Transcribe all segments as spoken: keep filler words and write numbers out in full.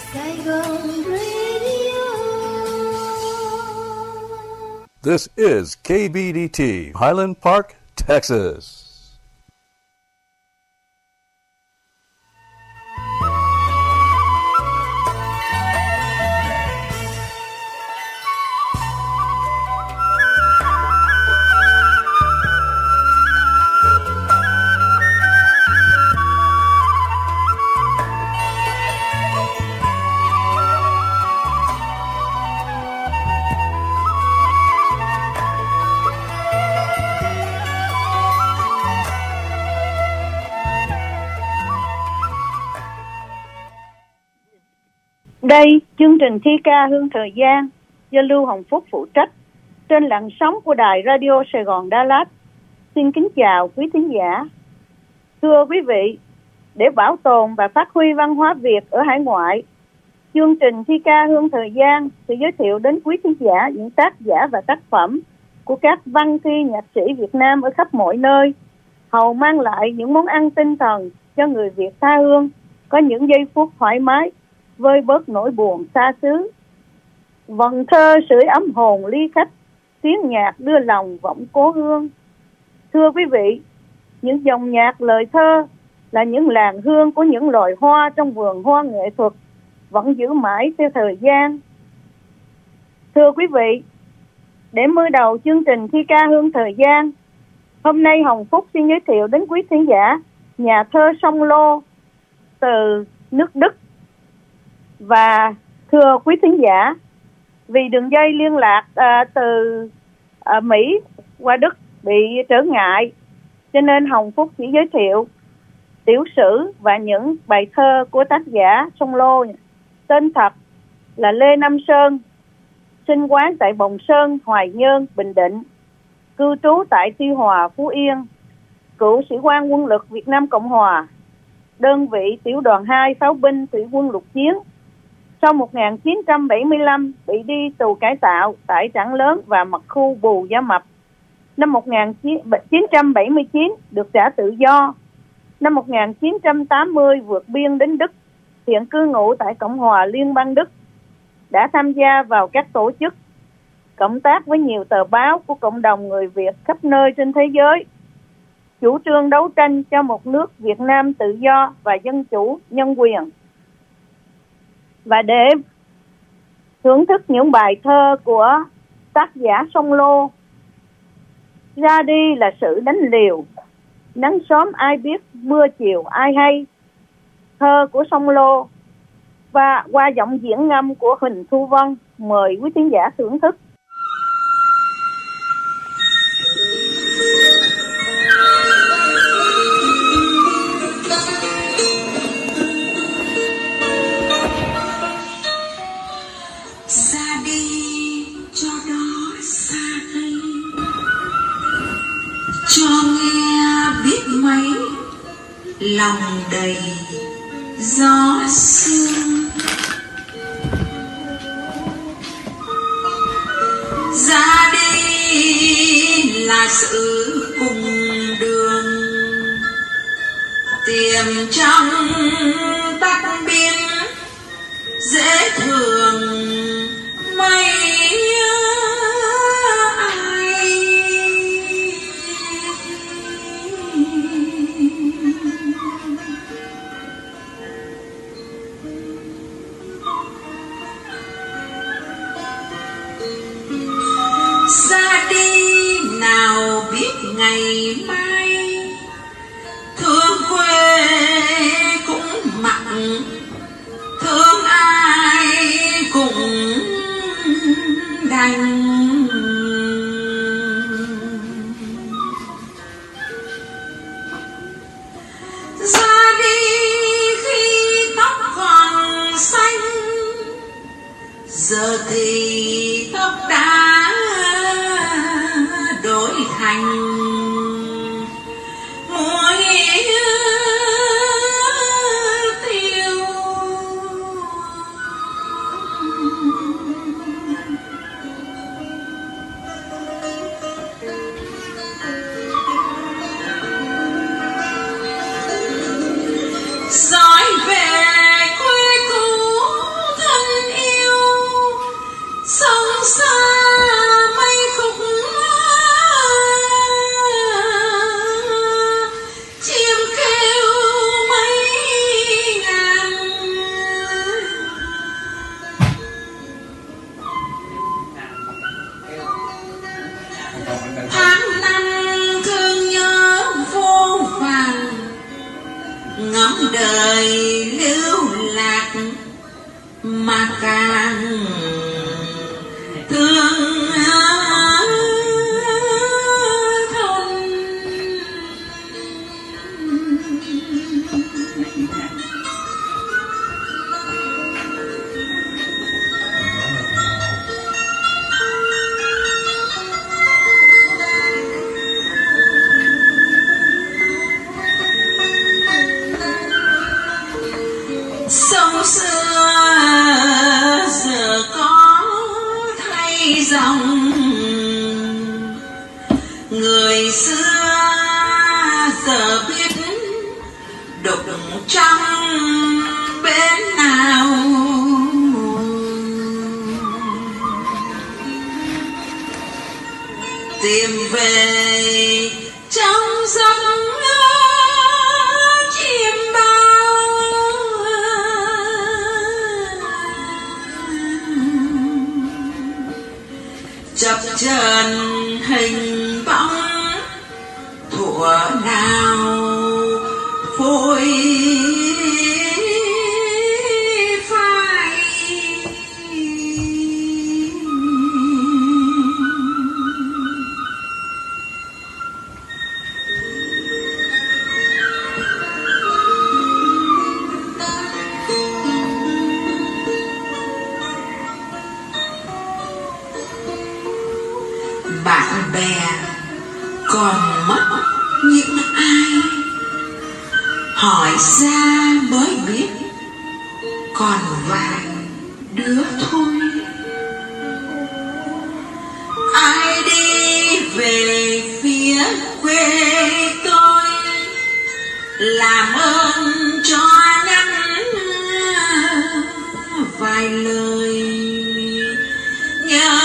Saigon Radio. This is K B D T, Highland Park, Texas. Đây, chương trình thi ca Hương Thời Gian do Lưu Hồng Phúc phụ trách trên làn sóng của đài Radio Sài Gòn Đà Lạt. Xin kính chào quý thính giả. Thưa quý vị, để bảo tồn và phát huy văn hóa Việt ở hải ngoại, chương trình thi ca Hương Thời Gian sẽ giới thiệu đến quý thính giả những tác giả và tác phẩm của các văn thi nhạc sĩ Việt Nam ở khắp mọi nơi, hầu mang lại những món ăn tinh thần cho người Việt tha hương, có những giây phút thoải mái vơi bớt nỗi buồn xa xứ. Vần thơ sưởi ấm hồn ly khách, tiếng nhạc đưa lòng vọng cố hương. Thưa quý vị, những dòng nhạc lời thơ là những làn hương của những loài hoa trong vườn hoa nghệ thuật, vẫn giữ mãi theo thời gian. Thưa quý vị, để mở đầu chương trình thi ca Hương Thời Gian, hôm nay Hồng Phúc xin giới thiệu đến quý thính giả nhà thơ Song Lô từ nước Đức. Và thưa quý thính giả, vì đường dây liên lạc à, từ à, Mỹ qua Đức bị trở ngại, cho nên Hồng Phúc chỉ giới thiệu tiểu sử và những bài thơ của tác giả Song Lô. Tên thật là Lê Nam Sơn, sinh quán tại Bồng Sơn, Hoài Nhơn, Bình Định, cư trú tại Tuy Hòa, Phú Yên, cựu sĩ quan quân lực Việt Nam Cộng Hòa, đơn vị tiểu đoàn hai pháo binh thủy quân lục chiến. Sau một nghìn chín trăm bảy mươi lăm bị đi tù cải tạo tại Trảng Lớn và mật khu Bù Gia Mập. Năm một nghìn chín trăm bảy mươi chín được trả tự do. Năm một nghìn chín trăm tám mươi vượt biên đến Đức, hiện cư ngụ tại Cộng hòa Liên bang Đức. Đã tham gia vào các tổ chức, cộng tác với nhiều tờ báo của cộng đồng người Việt khắp nơi trên thế giới. Chủ trương đấu tranh cho một nước Việt Nam tự do và dân chủ, nhân quyền. Và để thưởng thức những bài thơ của tác giả Song Lô, ra đi là sự đánh liều, nắng sớm ai biết, mưa chiều ai hay. Thơ của Song Lô và qua giọng diễn ngâm của Huỳnh Thu Vân, mời quý khán giả thưởng thức. Lòng đầy gió sương, ra đi là sự cùng đường, tìm trong tắt biên dễ thường mấy ngày mai thương quê cũng mặn, thương ai cũng đành. Ra đi khi tóc còn xanh, giờ thì tóc đã đổi thành dõi về quê cũ mà càng thương thân. Sông xưa giờ có thay dòng, người xưa giờ biết đục trong bên nào. Tìm về trong giấc chim bao, chập chờn hình bóng thuở nào phôi phai. Bạn bè còn mất những ai, hỏi ra mới biết còn vài đứa thôi. Ai đi về phía quê tôi, làm ơn cho nhắn vài lời nhớ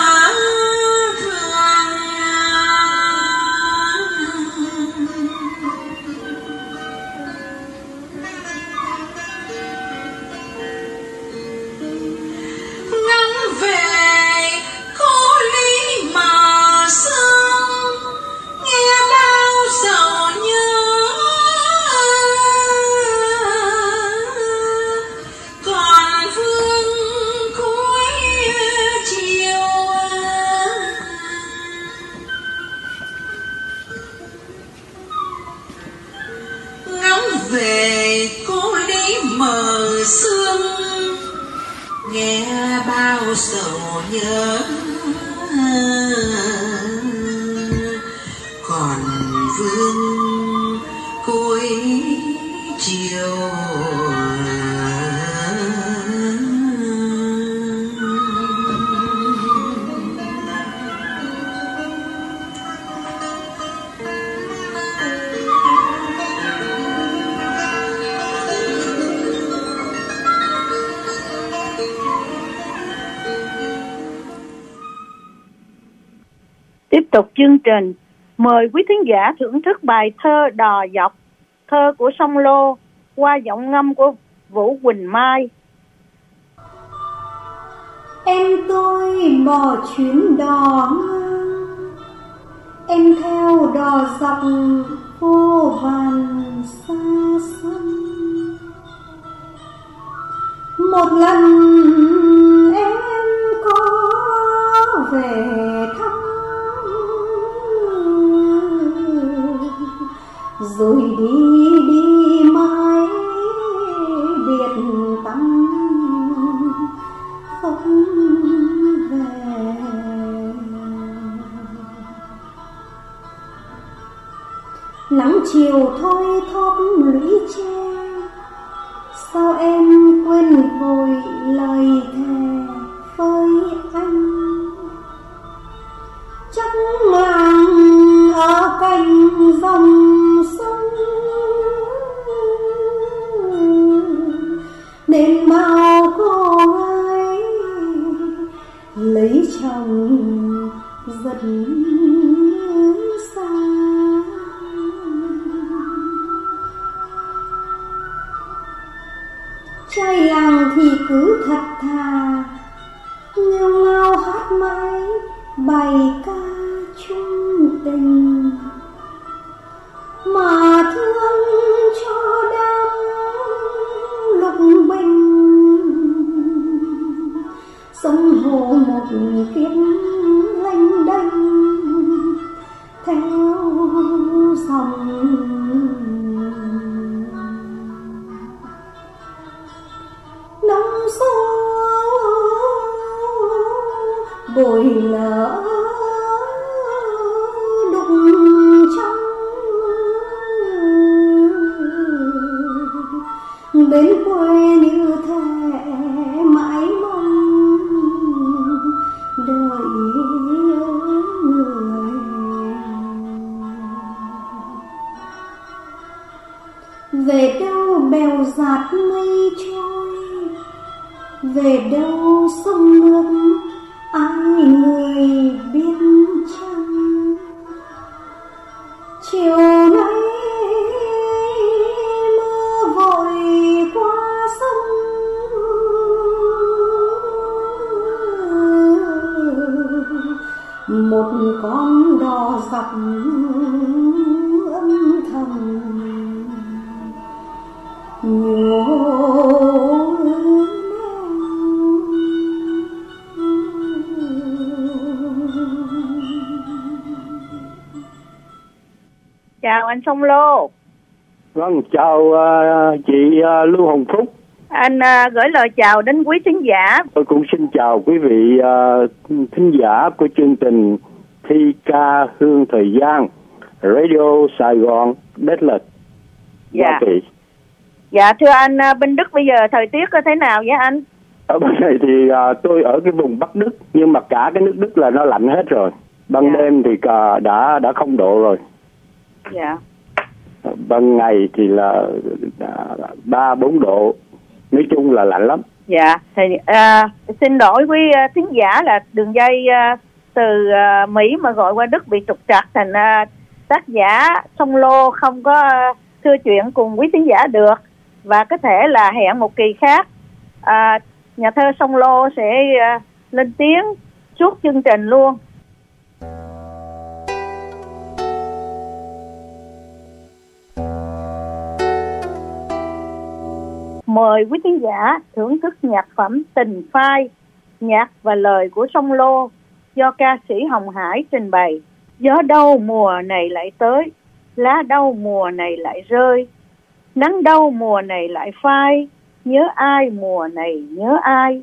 về cô lý mờ sương, nghe bao sầu nhớ còn vương cuối chiều. Tiếp tục chương trình, mời quý thính giả thưởng thức bài thơ Đò Dọc, thơ của Sông Lô qua giọng ngâm của Vũ Quỳnh Mai. Em tôi bỏ chuyến đò ngang, em theo đò dọc vô vàn xa xăm. Một lần em có về thăm, rồi đi đi mãi biệt tâm không về. Nắng chiều thôi thóp lũy tre, sao em quên vội lời thề với anh. Chắc làng ở cạnh dòng sông, đêm bao cô gái lấy chồng rất xa. Trai làng thì cứ thật thà, nghêu ngao hát mãi bài ca chung tình, mà thương cho đám lục bình kiếp lênh đênh theo dòng nắng gió bồi lỡ đụng trong bến quê như thể mãi mong đợi người. Về đâu bèo dạt mây trôi, về đâu sông nước ai người biết chăng. Chiều nay mưa vội qua sông, một con đò dọc âm thầm nhổ. Chào anh Sông Lô. Vâng, chào uh, chị uh, Lưu Hồng Phúc. Anh uh, gửi lời chào đến quý thính giả. Tôi cũng xin chào quý vị uh, thính giả của chương trình thi ca hương thời gian Radio Sài Gòn Đất Lệch. Dạ. Dạ thưa anh, uh, bên Đức bây giờ thời tiết có thế nào vậy anh? Ở bên này thì uh, tôi ở cái vùng Bắc Đức, nhưng mà cả cái nước Đức là nó lạnh hết rồi. Ban dạ. đêm thì uh, đã đã không độ rồi. Dạ. Ban ngày thì là ba bốn độ, nói chung là lạnh lắm. Dạ, thì à, xin lỗi quý uh, thính giả là đường dây uh, từ uh, Mỹ mà gọi qua Đức bị trục trặc, thành uh, tác giả Sông Lô không có uh, thưa chuyện cùng quý thính giả được, và có thể là hẹn một kỳ khác. Uh, nhà thơ Sông Lô sẽ uh, lên tiếng suốt chương trình luôn. Mời quý khán giả thưởng thức nhạc phẩm Tình Phai, nhạc và lời của Sông Lô do ca sĩ Hồng Hải trình bày. Gió đâu mùa này lại tới, lá đâu mùa này lại rơi, nắng đâu mùa này lại phai, nhớ ai mùa này nhớ ai.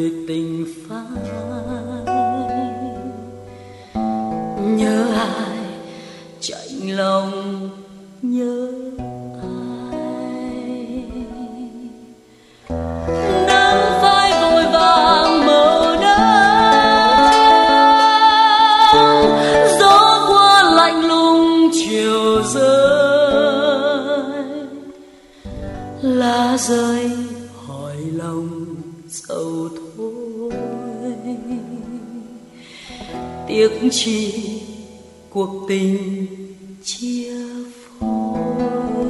người tình phai. Nhớ ai chạnh lòng nhớ ai. Nắng phai vội vàng mờ nắng, gió qua lạnh lùng chiều rơi. Lá rơi hỏi lòng sầu thôi, tiếc chi cuộc tình chia phôi.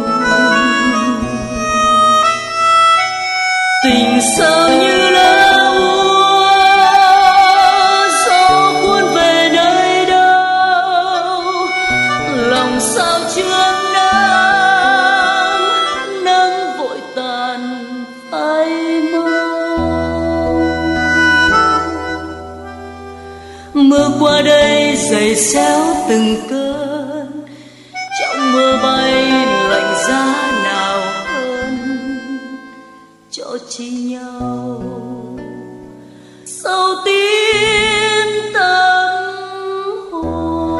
Tình sao như lá úa, gió cuốn về nơi đâu. Lòng sao chưa nắng, nắng vội tàn phai mau. Mưa qua đây giày xéo từng cơn, trong mưa bay lạnh giá nào hơn cho chi nhau sâu tín tâm hồn.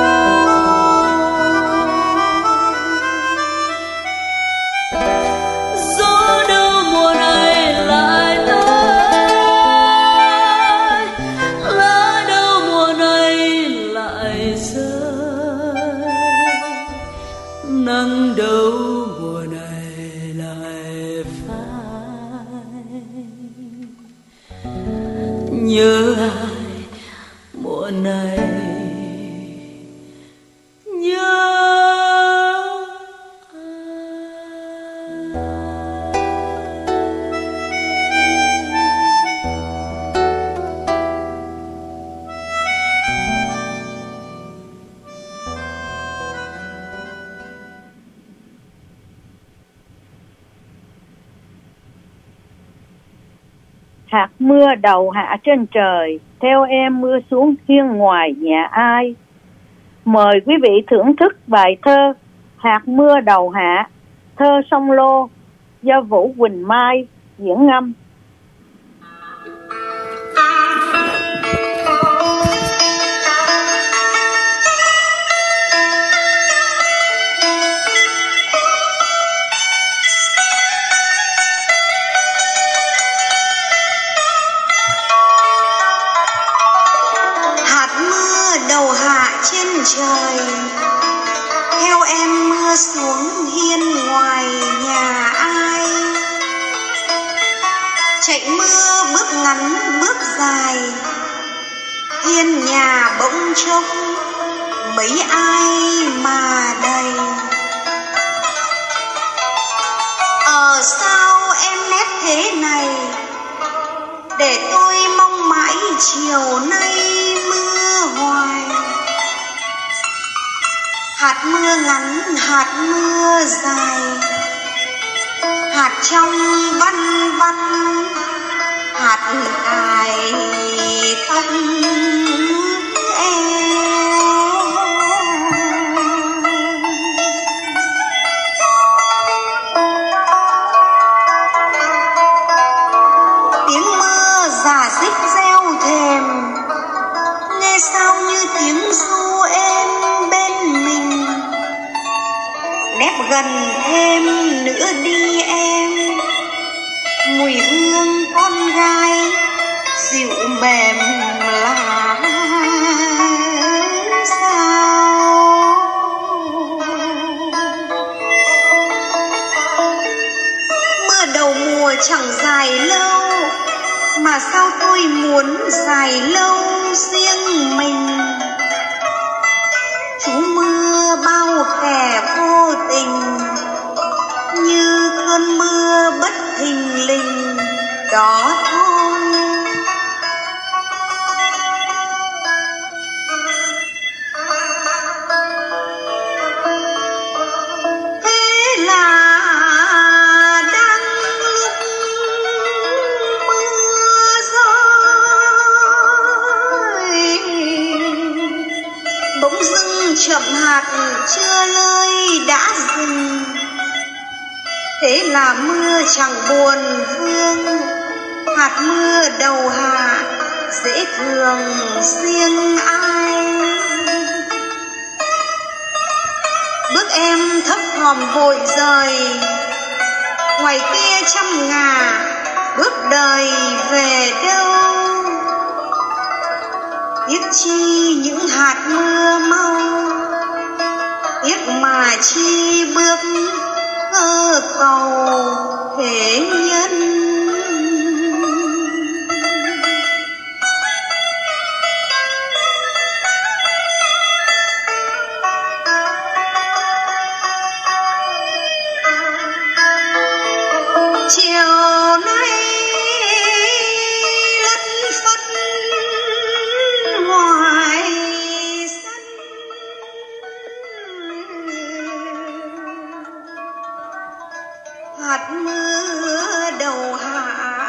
Gió đâu mùa này lại tới, lá đâu mùa này lại rơi. Nắng đâu mùa này lại phai. Nhớ ai mùa này nhớ hạt mưa đầu hạ trên trời, theo em mưa xuống hiên ngoài nhà ai. Mời quý vị thưởng thức bài thơ Hạt mưa đầu hạ, thơ sông Lô do Vũ Quỳnh Mai diễn ngâm. Trời theo em mưa xuống hiên ngoài nhà ai. Chạy mưa bước ngắn bước dài, hiên nhà bỗng trông mấy ai mà đầy. Ờ sao em nét thế này, để tôi mong mãi chiều nay mưa hoài. Hạt mưa ngắn, hạt mưa dài, hạt trong văn văn, hạt cài tóc em. Tiếng mưa rả rích reo thèm, nghe sao như tiếng ru êm bên mình. Nép gần thêm nữa đi em, mùi hương con gái dịu mềm là sao. Mưa đầu mùa chẳng dài lâu, mà sao tôi muốn dài lâu riêng mình. Chú mưa bao kẻ vô tình, như cơn mưa bất thình lình đó thôi. Thế là đang lúc mưa rơi, bỗng dưng chậm hạt chưa lơi đã dừng. Thế là mưa chẳng buồn vương, hạt mưa đầu hạ dễ thương riêng ai. Bước em thấp thỏm vội rời, ngoài kia trăm ngà bước đời về đâu. Tiếc chi những hạt mưa mau, tiếc mà chi bước ơ cầu thế nhân. Chiều nay lất phất ngoài sân, hạt mưa đầu hạ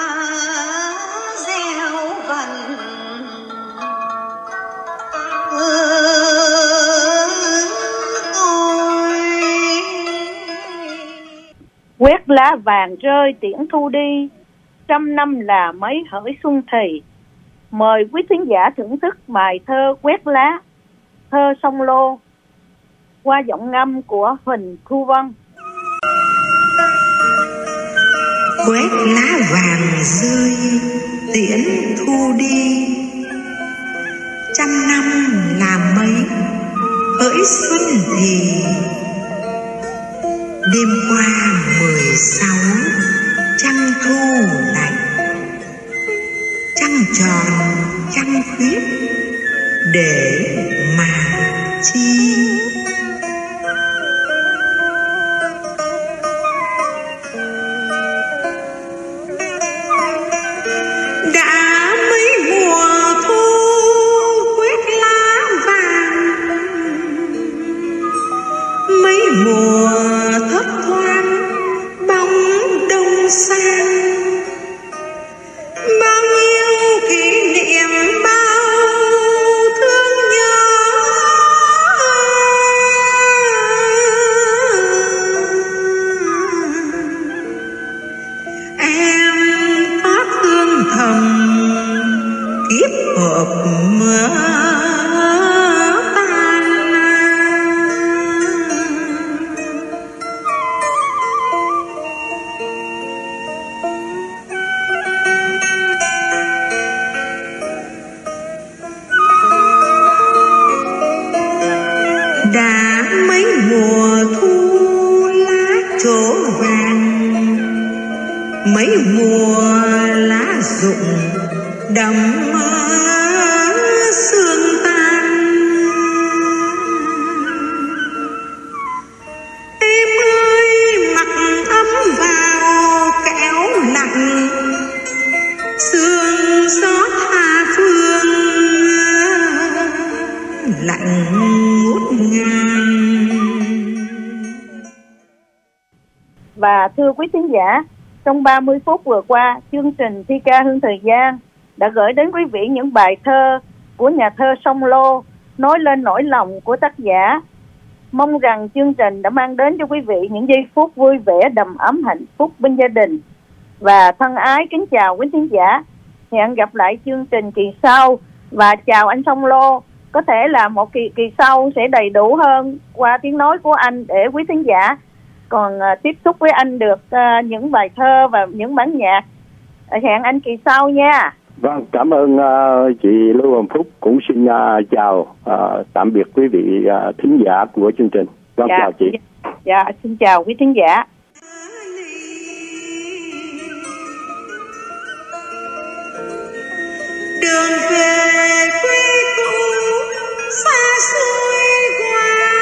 gieo vần Quét lá vàng rơi tiễn thu đi, trăm năm là mấy hỡi xuân thì. Mời quý thính giả thưởng thức bài thơ Quét lá, thơ sông Lô, qua giọng ngâm của Huỳnh Thu Vân. Quét lá vàng rơi tiễn thu đi, trăm năm là mấy hỡi xuân thì. Đêm qua mười sáu trăng thu lạnh, trăng tròn trăng khuyết để mà chi. Đã mấy mùa thu quét lá vàng, mấy mùa thấp thoáng bóng đông sang. Bao nhiêu kỷ niệm bao thương nhớ, em thót thương thầm kiếp hợp mơ. Đã mấy mùa thu lá trổ vàng, mấy mùa lá rụng đẫm sương tan. Em ơi mặc ấm vào kẻo lạnh, sương xót tha phương lạnh ngút ngàn. Và thưa quý thính giả, trong ba mươi phút vừa qua, chương trình Thi ca Hương Thời Gian đã gửi đến quý vị những bài thơ của nhà thơ Sông Lô, nói lên nỗi lòng của tác giả. Mong rằng chương trình đã mang đến cho quý vị những giây phút vui vẻ, đầm ấm hạnh phúc bên gia đình. Và thân ái kính chào quý thính giả. Hẹn gặp lại chương trình kỳ sau. Và chào anh Sông Lô. Có thể là một kỳ kỳ sau sẽ đầy đủ hơn qua tiếng nói của anh để quý thính giả còn uh, tiếp xúc với anh được uh, những bài thơ và những bản nhạc. Uh, hẹn anh kỳ sau nha. Vâng, cảm ơn uh, chị Lưu Hồng Phúc. Cũng xin uh, chào uh, tạm biệt quý vị uh, thính giả của chương trình. Vâng, dạ, chào chị. Dạ, xin chào quý thính giả. Đường về quê cũ xa xôi quá,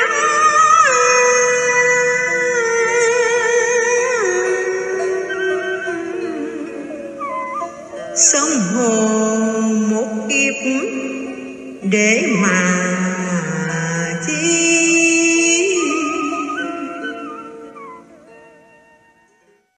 sông hồ một kiếp để mà chi.